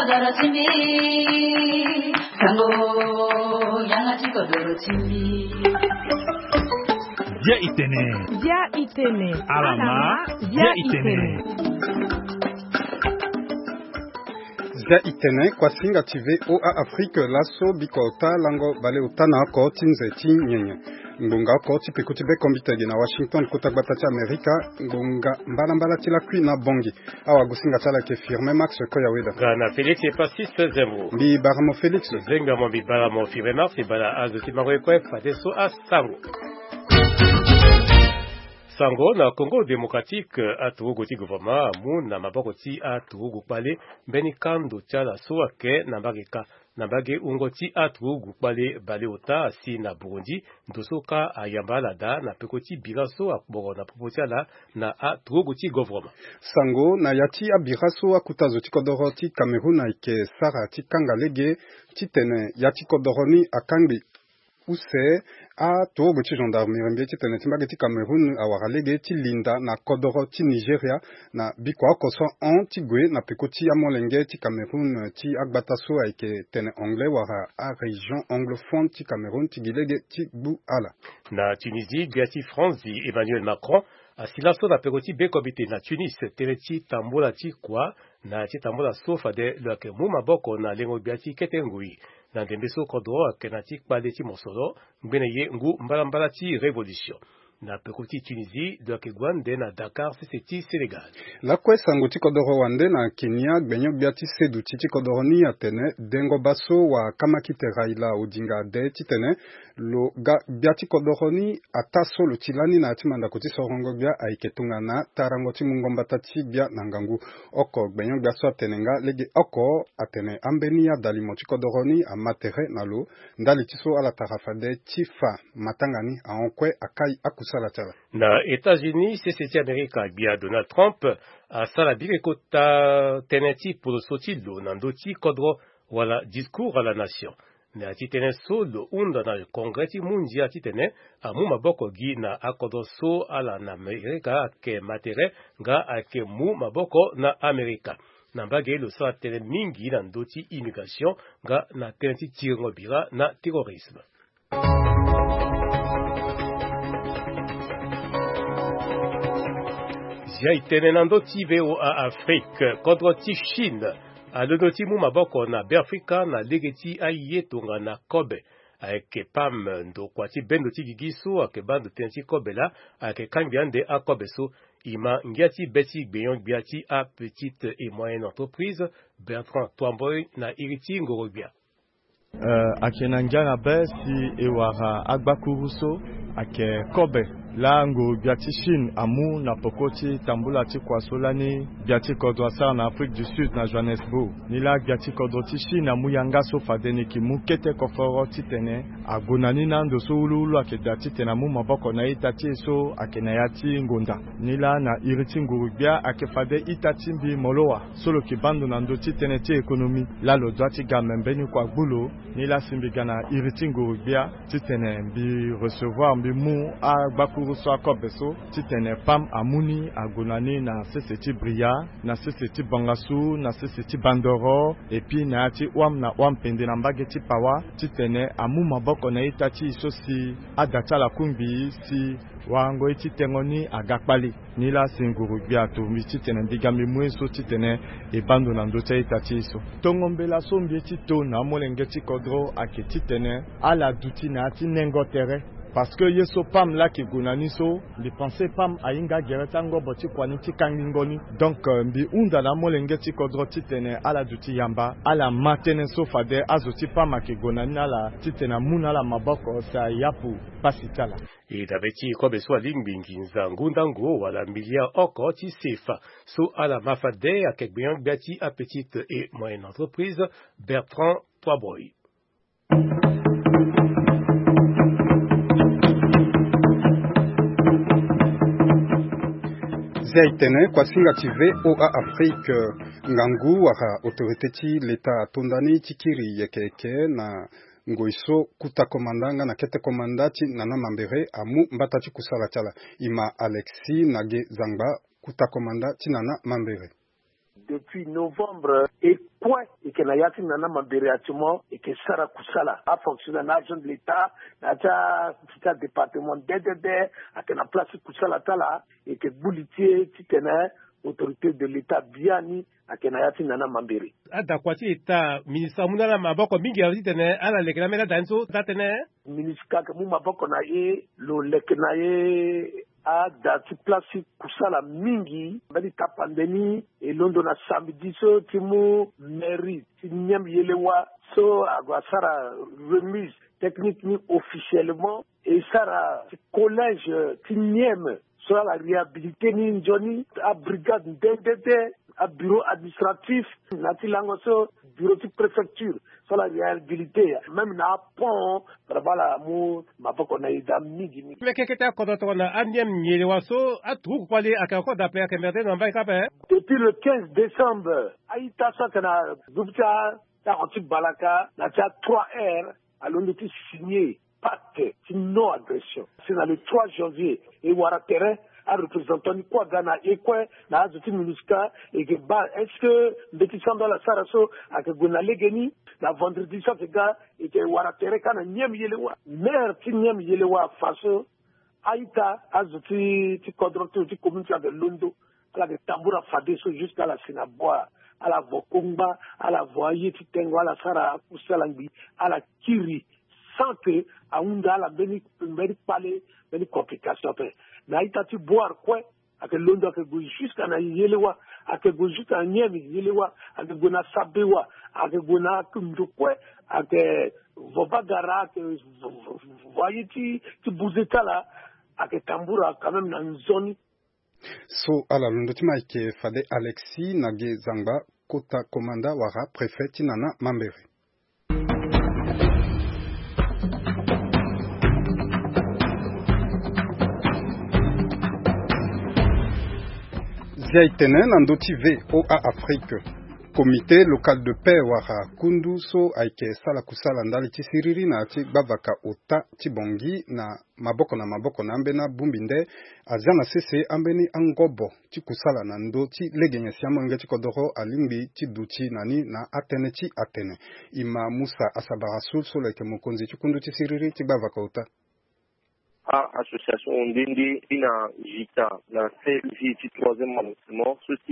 dorotimi sango yanga chiko dorotimi Dia itene alama dia itene Dia itene kwa singa tive o a Afrique laso bikota lango bale utana ko tinze tinyenye ngunga ko tipikuti be kombitege na Washington kutagbata cha Amerika ngunga mbala tila kui na bongi awa gusinga tala ke firme Max Koyaweda Gana Felix et Pastis Zembo bi baramo Felix zenga mo bi baramo firme fi bala azuti maroekwe fadeso a Sango na Congo démocratique a Togo ti gouvernement mu na maboko ti a Togo pale beni kando chala soake na bageka na bage ungoti a Togo pale bale ota si na Burundi ndosoka ayambala da na pekoti biraso akbogo na propotiala na a Togo ti gouvernement Sango na yati abiraso akutazo ti kodoro ti Cameroun na ike sara ti kangalege ti tene yati kodoroni akangi use a Togo ti gendarmerie mbe ti tene ti mbage ti Cameroun awaralege ti linda na kodoro ti Nigeria na bikwa koso on ti gue na peko ti amolenge ti Cameroun ti agbata so ayeke tene anglais wara a région anglophone ti Cameroun ti gilege ti gbu ala. Na Tunisie bia ti France di Emmanuel Macron asilaso na peko ti bekobite na Tunis tere ti tambola ti kwa na ti tambola so fade loake mu maboko na lengo bia ti kete ngui na ndembe so kodro ke na ti kpale ti mosolo ngbene ye ngu mbala ti révolution na pekoti Tunisie loake gwande na Dakar ti Sénégal la kwe sango ti kodoro wande na Kenya gbenyo bia ti sedu ti kodoro ni atene dengo baso wa kamakite Raila Odinga de ti tene lo ga bia ti kodoro ni ata solo ti lani na ti mandako ti sorongo bia ayeke tunga na tarango ti mungombata ti bia na ngangu oko gbenyo bia so atene nga lege oko atene ambeni ya dalimo ti kodoro ni amatere na lo ndali ti so ala tarafa de ti fa matangani aonkwe akai akusala tala na États-Unis c'est Amerika bia Donald Trump asala bile kota teneti pour sotilo nandoti kodro wala discours à la nation na titene so lo unda na congrès mundia titene amu maboko gi na akodo so ala na Amerika ke matere nga ake mu maboko na Amerika na mbage lo sa tene mingi na ndoti immigration nga na teneti tirongo bira na terrorisme Zia itene nando ti veo a Afrique kodro ti Chine a lodo ti mu maboko na Afrika na legeti a yetonga na Kobe ayeke pam ndo kwa ti bendo ti gigiso ayeke bando tene ti Kobe la ayeke kangiande a Kobe so ima ngia ti beti gbeyon gbia ti a petite et moyenne entreprise Bertrand Twamboy na iri ti ngoro gbia ake na ngia na be si e wara agbakuru so ake Kobe la ngo biati Chine amu na pokoti tambula ti kwasola ni biati kodro sa na Afrique du Sud na Johannesburg ni la biati kodro ti Chine amu yanga so fadeni ki mu kete koforo ti tene agonani na ndo so ululu ake biati tene amu maboko na itati so ake na yati ngonda ni la na iriti nguru bia ake fade itati mbi molowa solo ki bando na ndo ti tene ti ekonomi la lo doa ti ga membeni kwa gbulo ni la simbi gana iriti nguru bia ti tene mbi recevoir mbi mu a gbakuru so akobeso ti tene pam amuni agonani na seseti bria na seseti bangasu na seseti bandoro epi na ti wam na wam pende na mbage ti pawa ti tene amu maboko na itati so si adata la kumbi si wango ti tengoni agakpali ni la singuru bia to mi ti tene digami mweso ti tene e bando na ndo itati so tongombela so mbi ti to na molenge ti kodro ake ti tene ala duti na ti nengo tere parce que yeso pam la ki gonani so li pensé pam ainga gereta ngobo ti kwani ti kangingoni donc mbi unda na molenge ti kodro ti tene ala duti yamba ala matene so fade azoti pam ki gonani ala ti tene muna la maboko sa yapu pasitala et dabeti kobe so lingbingi nzangu ndango wala milia oko ti sefa so ala mafade akek bien bati a petite et moyenne entreprise Bertrand Twamboy Zaitene kwa singa tive o a Afrique ngangu waka autorité ti l'État tondani tikiri yekeke na ngoiso kuta komandanga na kete komandati nana mambere amu mbata ti kusala tala ima Alexis nage zangba kuta komanda ti nana mambere depuis novembre et quoi et que n'ayati nana mambériatement et que Sara Kusala a fonctionné en agent de l'État, n'a pas département DDD, à que la place Kusala tala et que Boulitier, Titene, autorité de l'État Biani, à que n'ayati nana mambéri. Adakwati État, ministre Mounala Maboko Mingi a dit à la Legramela Danzo, Tatene. Ministre Maboko Naye, le Leknaye, a dati place Kusala Mingi, bali ta pandémie, et London a samedi so, timu mairie, tinyam yelewa, so, agwasara remise technique ni officiellement, et sara collège tinyem, so la réhabilité ni Johnny, a brigade DDD, à bureau administratif, natilangoso, bureau de préfecture, sur la réhabilité, même na pont, voilà, ma pas qu'on a eu d'amis. Mais qu'est-ce que quand on a anième yelewaso, à tout quoi aller à quelque d'après à Kemerden en Baïkapé? Depuis le 15 décembre, Aïta Sakana, Gupta, Tarantik Balaka, n'a 3R, à l'on était signé, pacte, non agression. C'est dans le 3 janvier, et Waratere, a représentant quoi Ghana et quoi na azuti minuska et que ba est-ce que petit sang dans la saraso à que gona legeni la vendredi ça fait gars et que waratere kana nyem yelewa mer ti nyem yelewa faso aita azuti ti kodroto ti communauté de Londo à la tamboura fadeso jusqu'à la sinaboa à la vokomba à la voyer ti tengo à la sara kusalangi à la kiri sans que à unda la beni parler beni complication na itati boire quoi à que Londo que jusqu'à na yelewa à que jusqu'à nyemi yelewa à que gona sabewa à que gona kumdo quoi à que vobagara que voyez tu bouzeta là à que tamboura quand même dans une zone so ala Londo timaike fade Alexis Nage Zangba kota komanda wara préfet tinana Mambere. Ziaitene nandoti VOA Afrique. Comité local de paix wara kunduso aike sala kusala ndali tisiriri na ati bavaka ota tibongi na maboko na ambena bumbinde azana sese ambeni angobo ti kusala na ndo ti legenya siamo nge ti kodoro alimbi ti duti nani na atene ti atene ima Musa Asabara so leke mokonzi ti kundu ti siriri ti bavaka ota association Ndende ina jita na selvi ti troisième arrondissement ceci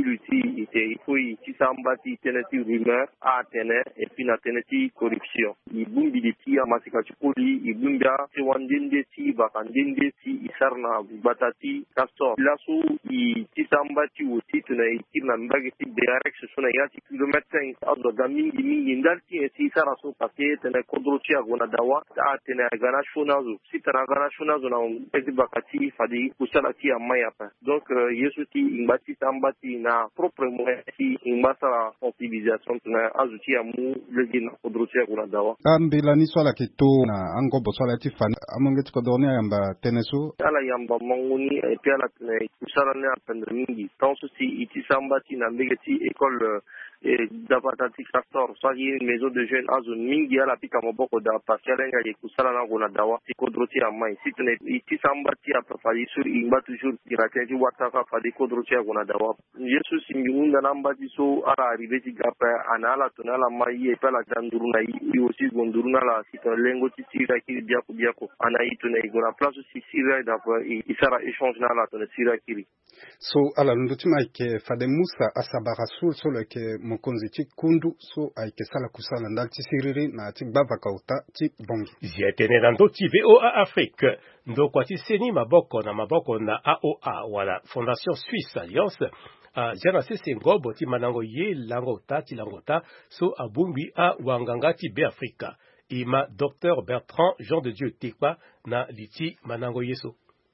il faut ti sambati teneti rumeur a tene et puis na teneti corruption il bumbi de ti amasika ti poli il bumbia ti wandende ti bakandende ti isarna batati castor laso ti sambati aussi tuna ikina mbagi ti direct so na yati kilomètre azo mingi ndalti et ti saraso paquet tene kodrochi agona dawa a tene gana shonazo si national zona pezi bakati fadi kusala ti amaya pa donc yesu ti imbati tambati na propre moyen ti imbasa sensibilisation na azuti amu legi na kodrotia kuna dawa ambila ni swala keto na angobo swala ti fan amonge ti kodorni yamba teneso ala yamba mangoni et puis ala kusala ne apendre mingi tant ceci iti sambati na mbegeti école et d'abatati castor soit une maison de jeunes à zone mingi ala pika maboko da pasialenga ye kusala na kuna dawa ti kodrotia amai si tene iti sambati apa fali sur imba toujours irateji wataka fali kodrotia kuna dawa yesu simbunda nambati so ala arrivé gapa anala tonala mai e pala danduruna i aussi gonduruna la sita lengo ti sira ki biako ana itone igona place si sira da isara échange na la tone sira kiri so ala ndutima ke fade Musa Asabara so le ke mokonzi ti kundu so aike sala kusala ndal ti siriri na ti bavaka uta ti bongi zietene na ndo ti VOA Afrique ndo kwa ti seni maboko na AOA wala Fondation Suisse Alliance jana sese ngobo ti manango ye langota so abumbi a wanganga ti be Afrika ima Dr Bertrand Jean de Dieu Tekpa na liti manango yeso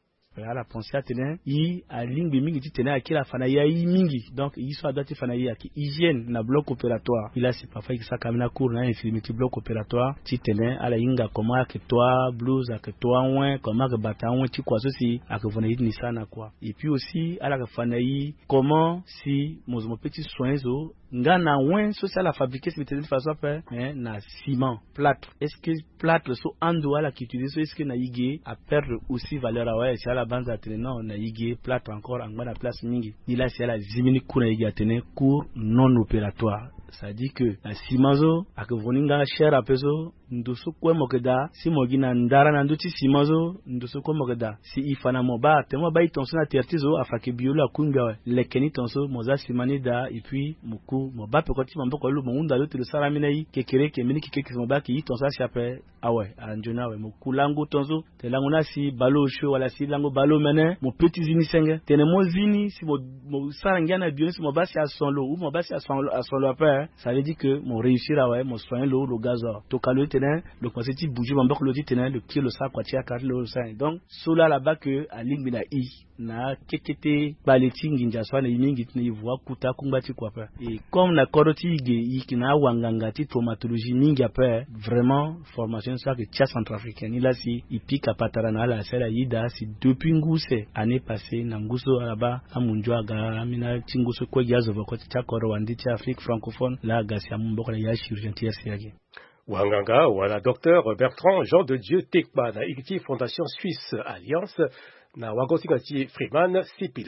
la pensée tene i a lingbi mingi ti tene akila fana ya i mingi donc i so adati fana ya ki hygiène na bloc opératoire il a c'est parfois qui ça kamina cours na infirmité bloc opératoire ti tene ala inga comment que toi blues que toi ouin comment que bataouin ti quoi ceci a que vona ni sana quoi et puis aussi ala ka fana yi comment si mozo petit soin zo ngana wen social a fabriqué ce de façon faire na ciment plâtre. Est-ce que plâtre so ando ala qui utilise est-ce que na yige a perdre aussi valeur à ouais c'est à la bande à tenir non na yige plâtre encore en bas la place mingi ni là c'est la zimini kuna yige à tenir cours non opératoire. Ça dit que la simazo akavuninga cher apeso ndusu kwa mokeda si mogina ndara na nduti simazo ndusu kwa mokeda si ifana moba temo ba itonso na tertizo afake biolo akunga lekeni tonso moza simani da et puis muku moba pekoti mamboko lu munda lo tele saramina yi kekere kemini kekeke moba ki tonso chape awe anjona we muku langu tonso telangu na si balo sho wala si langu balo mene mo petit zini senge tene mo zini si mo sarangana biolo si moba si asonlo ou moba si asonlo après ça veut dire que mon réussir à ouais mon soin le gaz to kalo tene le concept bouger mon le tene le pied le sac quoi tia car le sein donc cela là-bas que à ligne na i na kekete baleti nginja swa na yimingi tene voix kuta kumbati quoi pas et comme na koroti ikina wanganga ti traumatologie mingi après vraiment formation ça que tia centrafricaine là si ipika patarana la sela yida si depuis nguse année passée na nguso là-bas amunjwa ga mina tinguso kwa gazo ko tia koro wandi tia Afrique francophone la gasia mboko ya chirurgien tia siagi Wanganga wala docteur Bertrand Jean de Dieu Tekba na Igiti Fondation Suisse Alliance na wagosigati Freeman Sipila.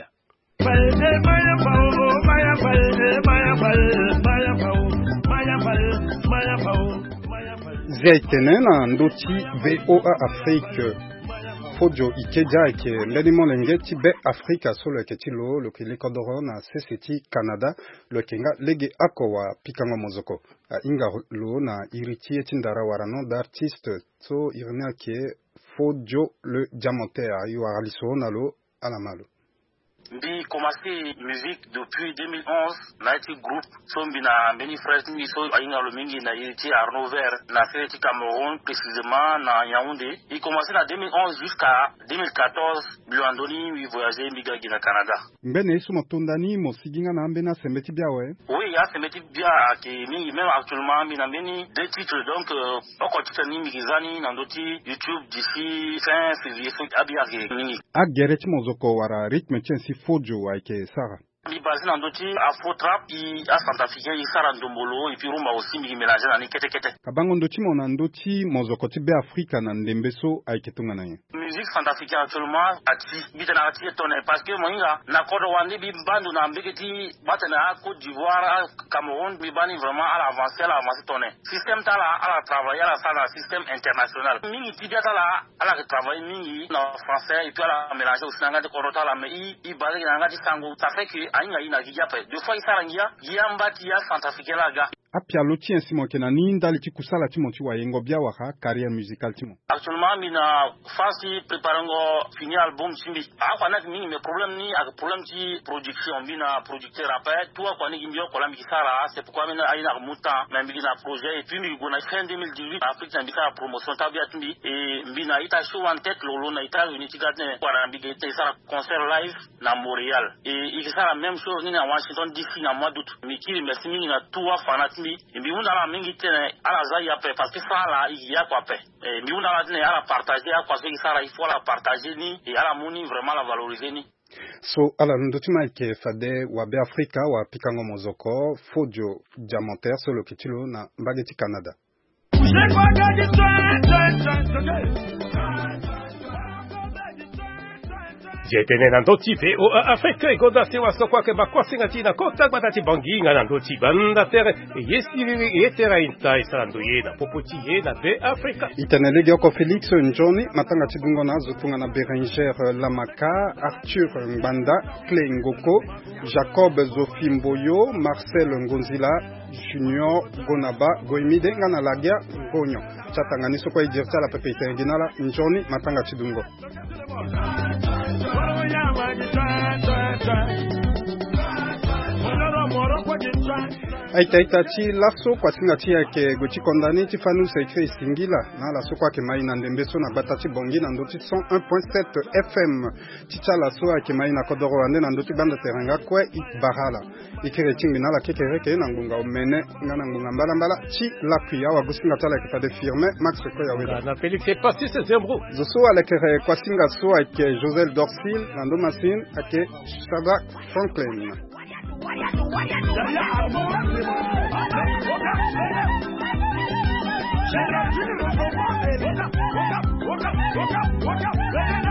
Zaitene na ndoti VOA Afrique Fodio Ikeja ke l'animo lengeti be Afrika solo ketilo lo kile kodoro na CCT Canada lo kenga lege akowa pikango mozoko inga lo na iriti etindara warano d'artiste so irna ke Fodio le diamantaire yu araliso na lo alamalo. J'ai commencé musique depuis 2011 na iti groupe sombi na many frères ni so ainga lo mingi na iti Arnaud Vert na fait Cameroun précisément na Yaoundé. Il commencé en 2011 jusqu'à 2014 Luandoni oui voyager migagi na Canada. Mbene isu motondani mosiginga na mbena semeti bia we. Oui, ya semeti bia ke mingi même actuellement mina mbeni deux titres donc oko titre ni migizani na ndoti YouTube d'ici fin février abia ke mingi. Agereti mozoko wara rythme chensi Fodio waike Sarah. Mi basé dans d'autres afro trap et à centrafricain il sara ndombolo et puis rumba aussi mi mélanger na kete kete. Kabango ndoti mona ndoti mozoko tibe Afrika na ndembeso aiketunga naye. Musique centrafricaine actuellement ati bitana ati tonne parce que moinga na kodo wandi bi bandu na mbeketi batana Côte d'Ivoire Cameroun bi bani vraiment à l'avancée tonne. Système tala à la travailler à la salle système international. Mingi tibia tala à la travailler mingi en français et puis à la mélanger aussi nanga de korota la mais i basé nanga di sango ça fait que ainga ina gijape deux fois isarangia giambati ya centrafricain laga apia loti ensimo kenani ndali tikusala timoti wa yengo bia waka carrière musicale timo actuellement mina fasi préparango fini album simbi akwana mingi me problème ni ak problème ti production mina producteur après toi kwa ni mbio kola mikisara c'est pourquoi mina aina muta na mbigi na projet et puis mi gona fin 2018 Afrique na mbika promotion tabia tumbi et mbina ita show en tête lolo na ita unity garden kwa mbigi ita sara concert live na Montréal et ikisara même chose ni na Washington DC na mois d'août mikiri merci mingi na toi fanatimi mbi una la mingi tene ala zai ape parce que ça là il y a quoi paix et mbi una la tene ala partager à quoi c'est ça il faut la partager ni et ala moni vraiment la valoriser ni so ala ndotima ke fade wa be Afrika wa pikango mozoko Fodio diamantaire solo kitilo na mbageti Canada. Jetene na ndoti VOA Afrika igoda sewa sokwa ke bakwa singati na kota batati banginga na ndoti banda tere yesiri yetera inta isando ye na popoti ye na be Afrika. Itenelege oko Felix Njoni matanga tidungo na zutunga na Beranger Lamaka, Arthur Mbanda, Clay Ngoko, Jacob Zofimboyo, Marcel Ngonzila, Junior Gonaba, Goimide ngana lagia Ngonyo. Chatanga niso kwa idirta la pepe itenginala Njoni matanga tidungo. Aita chi laso kwa singati yake gochi kondani tifanu sekre singila na laso kwa ke mai na ndembeso na batati bongi na ndoti 101.7 FM ticha laso yake mai na kodoro ande na ndoti banda teranga kwa bahala ikere chimbi na la kekereke na ngunga omene ngana ngunga mbala chi lakuya wa gusinga tala ke fade firme Max ko ya weda na Felix c'est passé c'est zembro zoso ala kere kwa singa so yake Josel Dorsil na ndomasin ake Shadrack Franklin. Woke up.